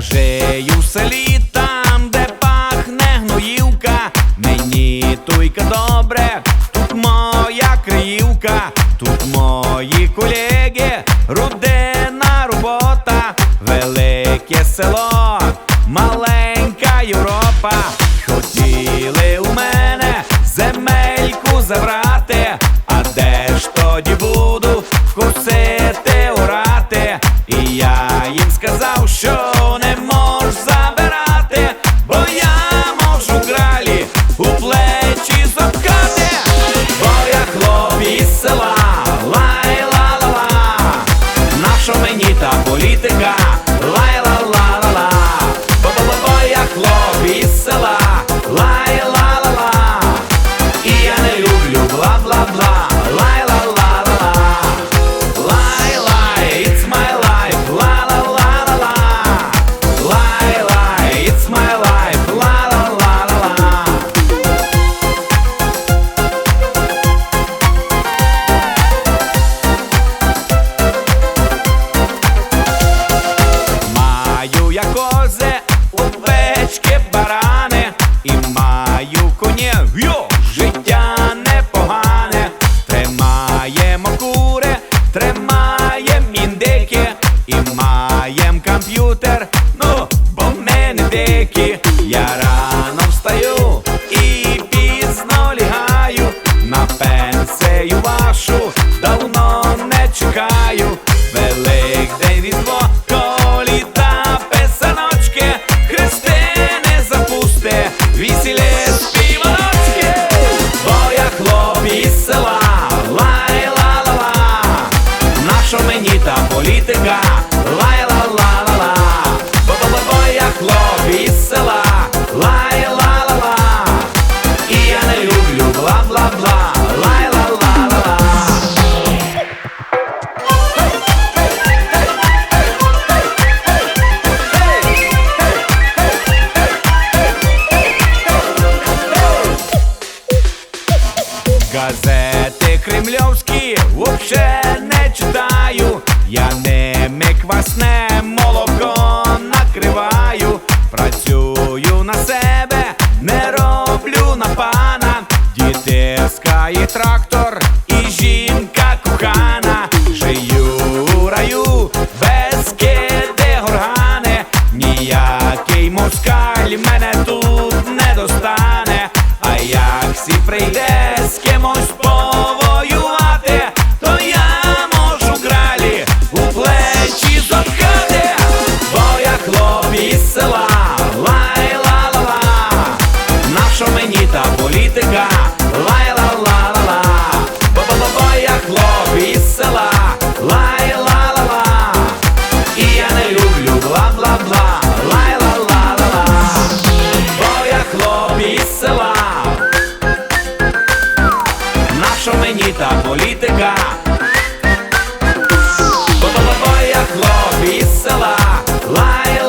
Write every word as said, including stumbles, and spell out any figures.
жию в селі, там, де пахне гноївка. Мені туйка добре, тут моя криївка, тут мої колеги, рудинна робота, велике село, маленька Європа. Хотіли у мене земельку забрати, а де ж тоді буду косити, орати? І я їм сказав, що не можу забирати, бо я можу гралі у плечі запхати. Бо я хлоп із села, лай-ла-ла-ла, нащо мені та політика, лай-ла-ла-ла-ла. Бо-бо-бо, я хлоп із села, лай-ла-ла-ла, і я не люблю бла-бла-бла, лай-ла-ла-ла-ла. Лай-лай, it's my life, ла-ла-ла-ла-ла. Лай-лай, it's my life, ла-ла-ла-ла-ла. Маю я кози, овечки, барани, і маю конів, йо, життя непогане. Тримаємо кури, тримаєм індики, і маєм комп'ютер, ну, бо ми не дикі. Я рано встаю і пізно лягаю, на пенсію вашу давно не чекаю. Великдень, Різдво, коліда, писаночки, хрестини запусти, весілля, співаночки. Бо я хлоп із села, лай-ла-ла-ла, нащо мені та політика, лай-ла-ла-ла-ла. Бо-бо-бо, я хлоп із села, лай-ла-ла-ла, і я не люблю бла-бла-бла, лай-ла-ла-ла-ла. Газети кремльовські вообще не читаю, я ними квасне молоко накриваю. Працюю на себе, не роблю на пана, діти скає трактор і жінка кохана. Жию у раю, без киди горгани, ніякий москаль мене тут не достане. А як всі прийде з кимось повоювати, то я можу гралі у плечі запхати. Бо я хлоп із села, лай-ла-ла-ла, нащо мені та політика, лай-ла-ла-ла-ла. Бо-бо-бо, я хлоп із села, лай-ла-ла-ла, і я не люблю бла-бла-бла, лай-ла-ла-ла-ла. Бо я хлоп із села, нащо мені та політика? Бо-бо-бо, я хлоп із села, лай-ла-ла-ла.